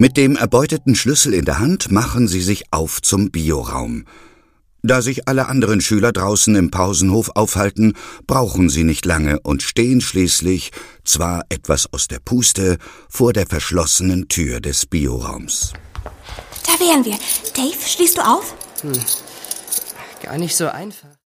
Mit dem erbeuteten Schlüssel in der Hand machen sie sich auf zum Bioraum. Da sich alle anderen Schüler draußen im Pausenhof aufhalten, brauchen sie nicht lange und stehen schließlich, zwar etwas aus der Puste, vor der verschlossenen Tür des Bioraums. Da wären wir. Dave, schließt du auf? Gar nicht so einfach.